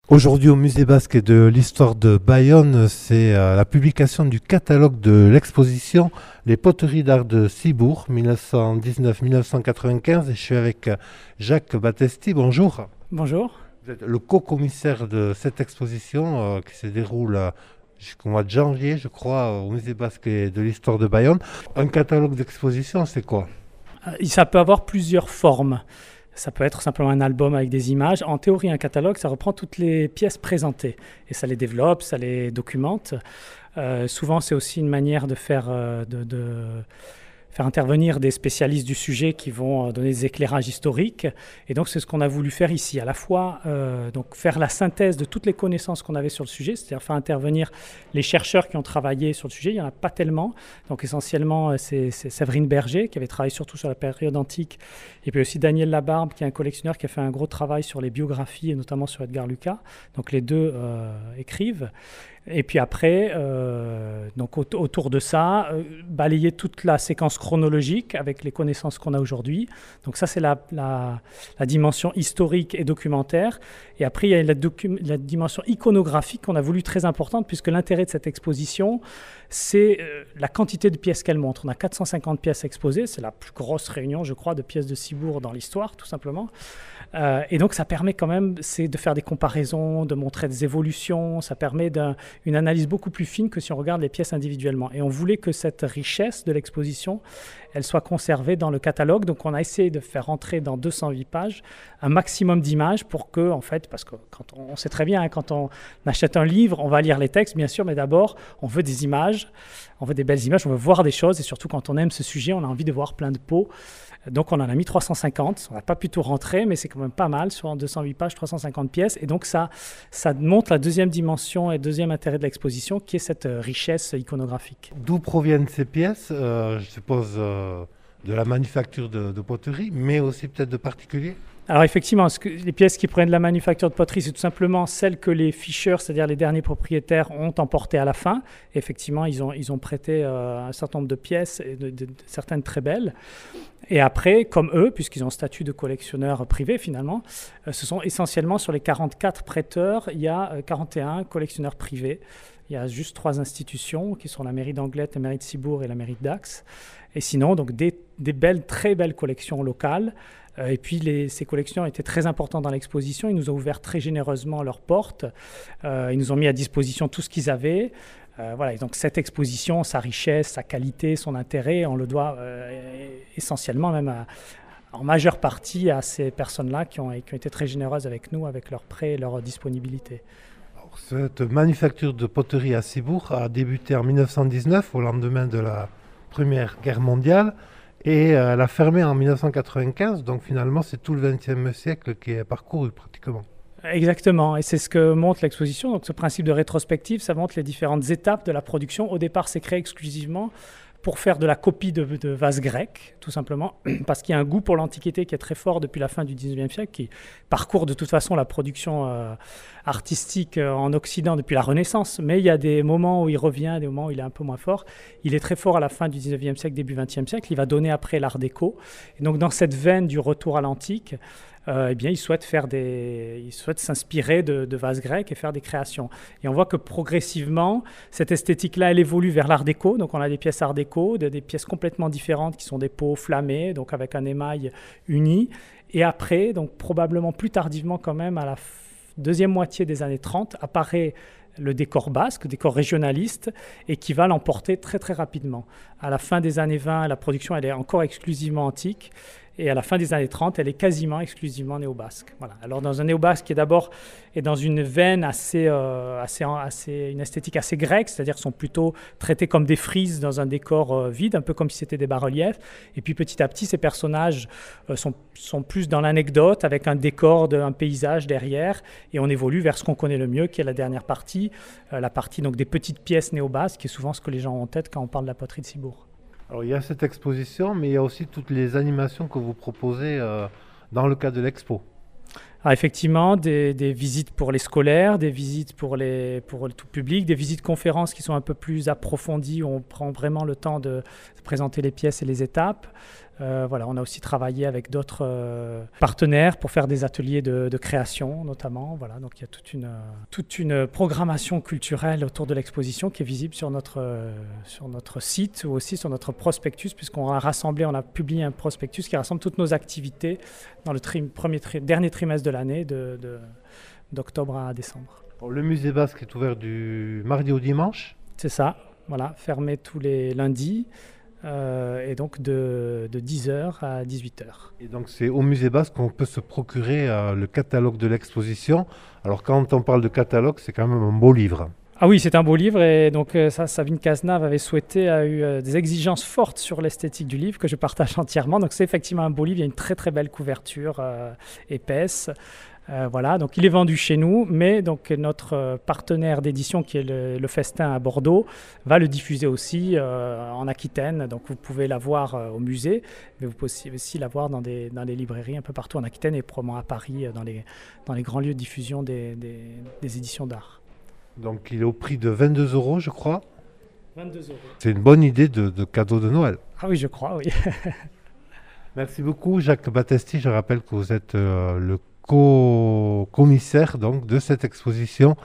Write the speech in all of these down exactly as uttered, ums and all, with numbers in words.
Aujourd'hui au Musée basque de l'histoire de Bayonne, c'est euh, la publication du catalogue de l'exposition Les poteries d'art de Cibourg mille neuf cent dix-neuf à mille neuf cent quatre-vingt-quinze et je suis avec euh, Jacques Battesti. Bonjour. Bonjour. Vous êtes le co-commissaire de cette exposition euh, qui se déroule euh, jusqu'au mois de janvier, je crois, au Musée basque de l'histoire de Bayonne. Un catalogue d'exposition, c'est quoi? Ça peut avoir plusieurs formes. Ça peut être simplement un album avec des images. En théorie, un catalogue, ça reprend toutes les pièces présentées et ça les développe, ça les documente. Euh, souvent, c'est aussi une manière de faire, euh, de, de faire intervenir des spécialistes du sujet qui vont donner des éclairages historiques. Et donc, c'est ce qu'on a voulu faire ici. À la fois, euh, donc, faire la synthèse de toutes les connaissances qu'on avait sur le sujet, c'est-à-dire faire intervenir les chercheurs qui ont travaillé sur le sujet. Il n'y en a pas tellement. Donc, essentiellement, c'est, c'est Séverine Berger qui avait travaillé surtout sur la période antique. Et puis aussi Daniel Labarbe, qui est un collectionneur qui a fait un gros travail sur les biographies, et notamment sur Edgar Lucas. Donc, les deux euh, écrivent. Et puis après, euh, donc autour de ça, euh, balayer toute la séquence chronologique avec les connaissances qu'on a aujourd'hui. Donc ça, c'est la, la, la dimension historique et documentaire. Et après, il y a la, docu- la dimension iconographique qu'on a voulu très importante, puisque l'intérêt de cette exposition, c'est euh, la quantité de pièces qu'elle montre. On a quatre cent cinquante pièces exposées. C'est la plus grosse réunion, je crois, de pièces de Cibourg dans l'histoire, tout simplement. Euh, et donc, ça permet quand même c'est de faire des comparaisons, de montrer des évolutions. Ça permet d'un, une analyse beaucoup plus fine que si on regarde les pièces individuellement. Et on voulait que cette richesse de l'exposition, elle soit conservée dans le catalogue. Donc, on a essayé de faire entrer dans deux cent huit pages un maximum d'images pour que, en fait, parce que quand on, on sait très bien, hein, quand on achète un livre, on va lire les textes, bien sûr, mais d'abord, on veut des images, on veut des belles images, on veut voir des choses. Et surtout, quand on aime ce sujet, on a envie de voir plein de peaux. Donc, on en a mis trois cent cinquante. On n'a pas pu tout rentrer, mais c'est quand même pas mal. Sur deux cent huit pages, trois cent cinquante pièces. Et donc, ça, ça montre la deuxième dimension et le deuxième intérêt de l'exposition, qui est cette richesse iconographique. D'où proviennent ces pièces? euh, Je suppose euh, de la manufacture de, de poterie, mais aussi peut-être de particuliers. Alors effectivement, ce que, les pièces qui proviennent de la manufacture de poterie, c'est tout simplement celles que les Fischer, c'est-à-dire les derniers propriétaires, ont emportées à la fin. Et effectivement, ils ont, ils ont prêté euh, un certain nombre de pièces, et de, de, de, certaines très belles. Et après, comme eux, puisqu'ils ont un statut de collectionneur privé finalement, euh, ce sont essentiellement sur les quarante-quatre prêteurs, il y a euh, quarante et un collectionneurs privés. Il y a juste trois institutions qui sont la mairie d'Anglet, la mairie de Cibourg et la mairie de Dax. Et sinon, donc des, des belles, très belles collections locales. Euh, et puis, les, ces collections étaient très importantes dans l'exposition. Ils nous ont ouvert très généreusement leurs portes. Euh, ils nous ont mis à disposition tout ce qu'ils avaient. Euh, voilà. Et donc, cette exposition, sa richesse, sa qualité, son intérêt, on le doit euh, essentiellement même à, en majeure partie à ces personnes-là qui ont, qui ont été très généreuses avec nous, avec leurs prêts et leur disponibilité. Cette manufacture de poterie à Cibourg a débuté en mille neuf cent dix-neuf, au lendemain de la Première Guerre mondiale, et elle a fermé en mille neuf cent quatre-vingt-quinze, donc finalement c'est tout le vingtième siècle qui est parcouru pratiquement. Exactement, et c'est ce que montre l'exposition. Donc ce principe de rétrospective, ça montre les différentes étapes de la production. Au départ, c'est créé exclusivement pour faire de la copie de, de vases grecs, tout simplement, parce qu'il y a un goût pour l'Antiquité qui est très fort depuis la fin du dix-neuvième siècle, qui parcourt de toute façon la production euh, artistique euh, en Occident depuis la Renaissance, mais il y a des moments où il revient, des moments où il est un peu moins fort. Il est très fort à la fin du dix-neuvième siècle, début vingtième siècle, il va donner après l'art déco. Et donc dans cette veine du retour à l'antique, Euh, eh bien, ils souhaitent, faire des, ils souhaitent s'inspirer de, de vases grecs et faire des créations. Et on voit que progressivement, cette esthétique-là, elle évolue vers l'art déco. Donc, on a des pièces art déco, de, des pièces complètement différentes qui sont des pots flammés, donc avec un émail uni. Et après, donc probablement plus tardivement quand même, à la f- deuxième moitié des années trente, apparaît le décor basque, le décor régionaliste, et qui va l'emporter très très rapidement. À la fin des années vingt, la production elle est encore exclusivement antique, et à la fin des années trente, elle est quasiment exclusivement néo-basque. Voilà. Alors dans un néo-basque qui est d'abord est dans une veine assez, euh, assez, assez, une esthétique assez grecque, c'est-à-dire qu'ils sont plutôt traités comme des frises dans un décor euh, vide, un peu comme si c'était des bas-reliefs. Et puis petit à petit, ces personnages euh, sont, sont plus dans l'anecdote, avec un décor, de, un paysage derrière, et on évolue vers ce qu'on connaît le mieux, qui est la dernière partie, euh, la partie donc des petites pièces néo-basques, qui est souvent ce que les gens ont en tête quand on parle de la poterie de Cibourg. Alors il y a cette exposition, mais il y a aussi toutes les animations que vous proposez euh, dans le cadre de l'expo. Alors effectivement, des, des visites pour les scolaires, des visites pour, les, pour le tout public, des visites conférences qui sont un peu plus approfondies, où on prend vraiment le temps de présenter les pièces et les étapes. Euh, voilà, on a aussi travaillé avec d'autres euh, partenaires pour faire des ateliers de, de création notamment. Voilà, donc il y a toute une, euh, toute une programmation culturelle autour de l'exposition qui est visible sur notre, euh, sur notre site ou aussi sur notre prospectus, puisqu'on a rassemblé, on a publié un prospectus qui rassemble toutes nos activités dans le tri- premier tri- dernier trimestre de l'année, de, de, d'octobre à décembre. Bon, le musée basque est ouvert du mardi au dimanche. C'est ça, voilà, fermé tous les lundis. Euh, et donc de, de dix heures à dix-huit heures. Et donc c'est au musée basque qu'on peut se procurer euh, le catalogue de l'exposition. Alors quand on parle de catalogue, c'est quand même un beau livre. Ah oui, c'est un beau livre et donc euh, ça, Sabine Cazenave avait souhaité, a eu euh, des exigences fortes sur l'esthétique du livre que je partage entièrement. Donc c'est effectivement un beau livre, il y a une très très belle couverture euh, épaisse. Euh, voilà, donc il est vendu chez nous, mais donc notre euh, partenaire d'édition qui est le, le Festin à Bordeaux va le diffuser aussi euh, en Aquitaine. Donc vous pouvez l'avoir euh, au musée, mais vous pouvez aussi l'avoir dans des, dans les librairies un peu partout en Aquitaine et probablement à Paris, euh, dans, les, dans les grands lieux de diffusion des, des, des éditions d'art. Donc il est au prix de vingt-deux euros, je crois. vingt-deux euros. C'est une bonne idée de, de cadeau de Noël. Ah oui, je crois, oui. Merci beaucoup, Jacques Battesti. Je rappelle que vous êtes euh, le co-commissaire donc, de cette exposition,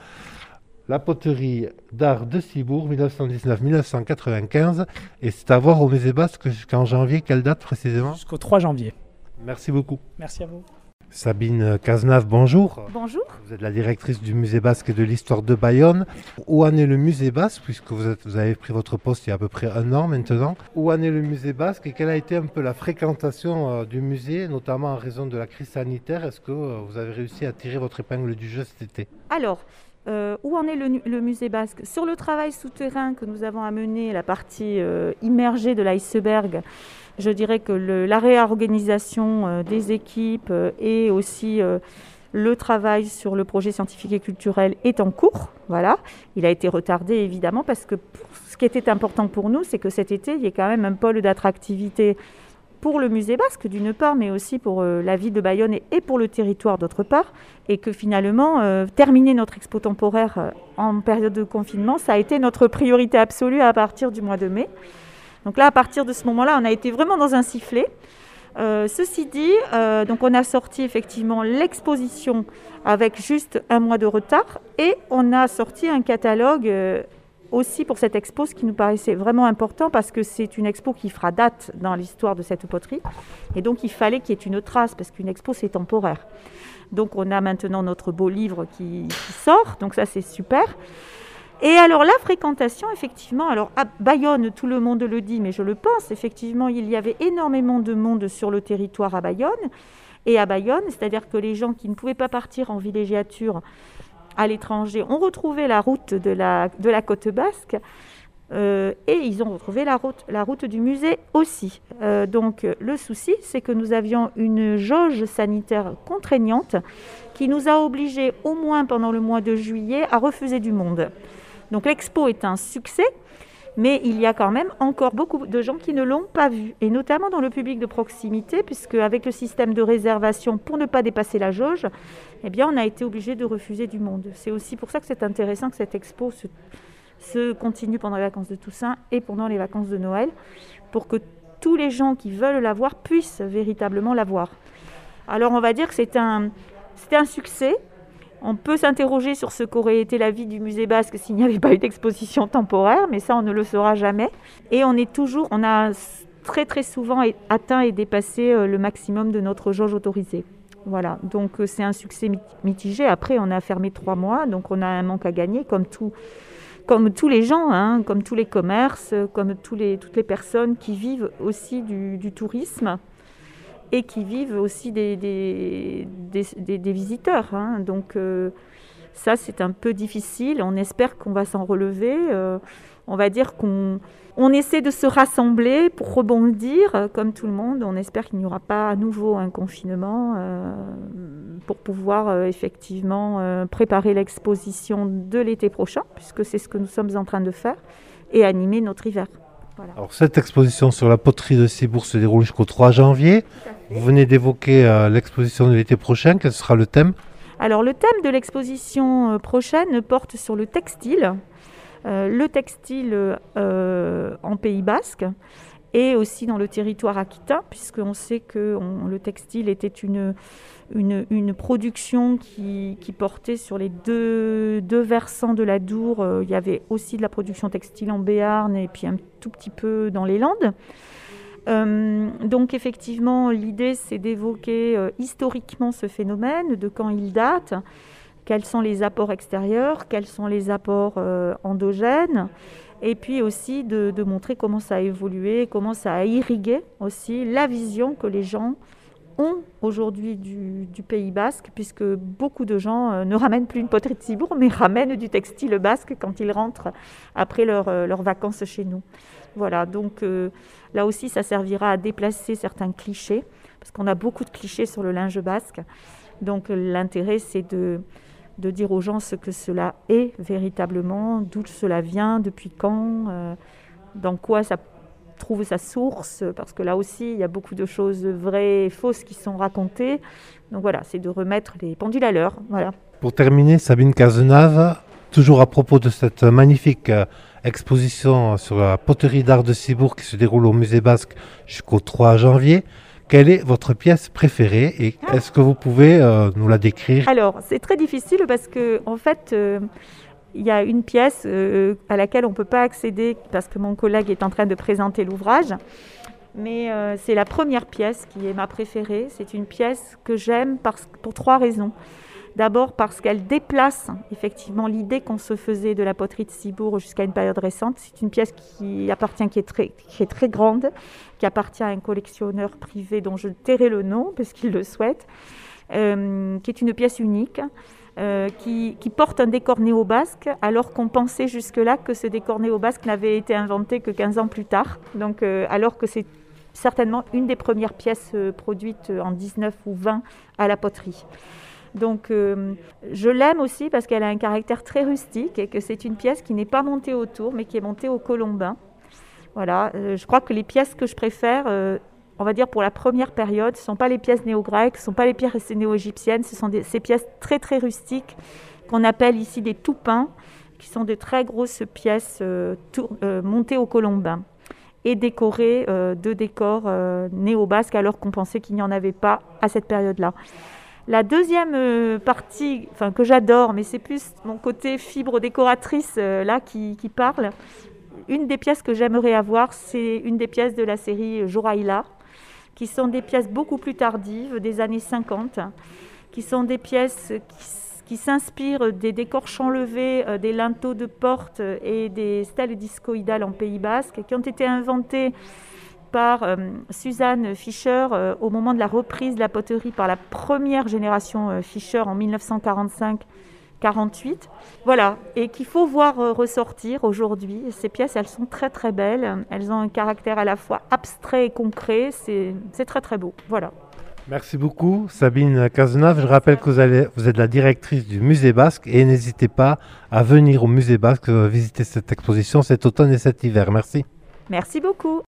la poterie d'art de Cibourg, mille neuf cent dix-neuf à mille neuf cent quatre-vingt-quinze. Et c'est à voir au musée basque jusqu'en janvier. Quelle date précisément? Jusqu'au trois janvier. Merci beaucoup. Merci à vous. Sabine Cazenave, bonjour. Bonjour. Vous êtes la directrice du musée basque et de l'histoire de Bayonne. Où en est le musée basque, puisque vous, êtes, vous avez pris votre poste il y a à peu près un an maintenant? Où en est le musée basque et quelle a été un peu la fréquentation euh, du musée, notamment en raison de la crise sanitaire? Est-ce que euh, vous avez réussi à tirer votre épingle du jeu cet été? Alors, euh, où en est le, le musée basque? Sur le travail souterrain que nous avons amené, la partie euh, immergée de l'iceberg, je dirais que le, la réorganisation euh, des équipes euh, et aussi euh, le travail sur le projet scientifique et culturel est en cours. Voilà. Il a été retardé évidemment parce que pour, ce qui était important pour nous, c'est que cet été, il y ait quand même un pôle d'attractivité pour le musée basque d'une part, mais aussi pour euh, la ville de Bayonne et, et pour le territoire d'autre part. Et que finalement, euh, terminer notre expo temporaire euh, en période de confinement, ça a été notre priorité absolue à partir du mois de mai. Donc là, à partir de ce moment-là, on a été vraiment dans un sifflet. Euh, ceci dit, euh, donc on a sorti effectivement l'exposition avec juste un mois de retard et on a sorti un catalogue euh, aussi pour cette expo, ce qui nous paraissait vraiment important parce que c'est une expo qui fera date dans l'histoire de cette poterie. Et donc il fallait qu'il y ait une trace parce qu'une expo, c'est temporaire. Donc on a maintenant notre beau livre qui, qui sort, donc ça c'est super. Et alors la fréquentation, effectivement, alors à Bayonne, tout le monde le dit, mais je le pense, effectivement, il y avait énormément de monde sur le territoire à Bayonne. Et à Bayonne, c'est-à-dire que les gens qui ne pouvaient pas partir en villégiature à l'étranger ont retrouvé la route de la, de la côte basque euh, et ils ont retrouvé la route, la route du musée aussi. Euh, donc le souci, c'est que nous avions une jauge sanitaire contraignante qui nous a obligés, au moins pendant le mois de juillet, à refuser du monde. Donc l'expo est un succès, mais il y a quand même encore beaucoup de gens qui ne l'ont pas vue, et notamment dans le public de proximité, puisque avec le système de réservation pour ne pas dépasser la jauge, eh bien, on a été obligé de refuser du monde. C'est aussi pour ça que c'est intéressant que cette expo se, se continue pendant les vacances de Toussaint et pendant les vacances de Noël, pour que tous les gens qui veulent la voir puissent véritablement la voir. Alors on va dire que c'est un, c'est un succès. On peut s'interroger sur ce qu'aurait été la vie du musée basque s'il n'y avait pas eu d'exposition temporaire, mais ça, on ne le saura jamais. Et on est toujours, on a très très souvent atteint et dépassé le maximum de notre jauge autorisée. Voilà, donc c'est un succès mitigé. Après, on a fermé trois mois, donc on a un manque à gagner, comme, tout, comme tous les gens, hein, comme tous les commerces, comme tous les, toutes les personnes qui vivent aussi du, du tourisme. Et qui vivent aussi des, des, des, des, des visiteurs. Hein. Donc euh, ça, c'est un peu difficile. On espère qu'on va s'en relever. Euh, on va dire qu'on on essaie de se rassembler pour rebondir, euh, comme tout le monde. On espère qu'il n'y aura pas à nouveau un confinement euh, pour pouvoir euh, effectivement euh, préparer l'exposition de l'été prochain, puisque c'est ce que nous sommes en train de faire, et animer notre hiver. Voilà. Alors cette exposition sur la poterie de Cibourg se déroule jusqu'au trois janvier. Vous venez d'évoquer euh, l'exposition de l'été prochain. Quel sera le thème? Alors le thème de l'exposition prochaine porte sur le textile, euh, le textile euh, en Pays basque et aussi dans le territoire aquitain, puisqu'on sait que on, le textile était une, une, une production qui, qui portait sur les deux, deux versants de l'Adour. Il y avait aussi de la production textile en Béarn et puis un tout petit peu dans les Landes. Euh, donc effectivement, l'idée c'est d'évoquer euh, historiquement ce phénomène, de quand il date, quels sont les apports extérieurs, quels sont les apports euh, endogènes, et puis aussi de, de montrer comment ça a évolué, comment ça a irrigué aussi la vision que les gens ont aujourd'hui du, du Pays basque, puisque beaucoup de gens euh, ne ramènent plus une poterie de Cibourg, mais ramènent du textile basque quand ils rentrent après leur, euh, leurs vacances chez nous. Voilà, donc euh, là aussi, ça servira à déplacer certains clichés, parce qu'on a beaucoup de clichés sur le linge basque. Donc l'intérêt, c'est de, de dire aux gens ce que cela est véritablement, d'où cela vient, depuis quand, euh, dans quoi ça trouve sa source, parce que là aussi, il y a beaucoup de choses vraies et fausses qui sont racontées. Donc voilà, c'est de remettre les pendules à l'heure. Voilà. Pour terminer, Sabine Cazenave, toujours à propos de cette magnifique euh, exposition sur la poterie d'art de Cibourg qui se déroule au Musée Basque jusqu'au trois janvier. Quelle est votre pièce préférée et est-ce que vous pouvez euh, nous la décrire? Alors, c'est très difficile parce que, en fait, euh, il y a une pièce euh, à laquelle on ne peut pas accéder parce que mon collègue est en train de présenter l'ouvrage. Mais euh, c'est la première pièce qui est ma préférée. C'est une pièce que j'aime parce, pour trois raisons. D'abord parce qu'elle déplace effectivement l'idée qu'on se faisait de la poterie de Cibourg jusqu'à une période récente. C'est une pièce qui appartient, qui est très, qui est très grande, qui appartient à un collectionneur privé dont je tairai le nom parce qu'il le souhaite, euh, qui est une pièce unique, euh, qui, qui porte un décor néo-basque, alors qu'on pensait jusque-là que ce décor néo-basque n'avait été inventé que quinze ans plus tard. Donc, euh, alors que c'est certainement une des premières pièces euh, produites en dix-neuf ou vingt à la poterie. Donc euh, je l'aime aussi parce qu'elle a un caractère très rustique et que c'est une pièce qui n'est pas montée autour mais qui est montée au colombin. Voilà, euh, je crois que les pièces que je préfère, euh, on va dire pour la première période, ce ne sont pas les pièces néo-grecques, ce ne sont pas les pièces néo-égyptiennes, ce sont des, ces pièces très très rustiques qu'on appelle ici des toupins, qui sont de très grosses pièces euh, tour, euh, montées au colombin et décorées euh, de décors euh, néo-basques alors qu'on pensait qu'il n'y en avait pas à cette période-là. La deuxième euh, partie, enfin que j'adore, mais c'est plus mon côté fibre décoratrice euh, là qui, qui parle. Une des pièces que j'aimerais avoir, c'est une des pièces de la série Joraïla, qui sont des pièces beaucoup plus tardives, des années cinquante, qui sont des pièces qui, qui s'inspirent des décors champs-levés, euh, des linteaux de porte et des stèles discoïdales en Pays basque, qui ont été inventées par euh, Suzanne Fischer euh, au moment de la reprise de la poterie par la première génération euh, Fischer en dix-neuf cent quarante-cinq quarante-huit. Voilà, et qu'il faut voir euh, ressortir aujourd'hui. Ces pièces, elles sont très très belles. Elles ont un caractère à la fois abstrait et concret. C'est, c'est très très beau. Voilà. Merci beaucoup Sabine Cazenave. Je rappelle que vous, allez, vous êtes la directrice du Musée Basque et n'hésitez pas à venir au Musée Basque visiter cette exposition cet automne et cet hiver. Merci. Merci beaucoup.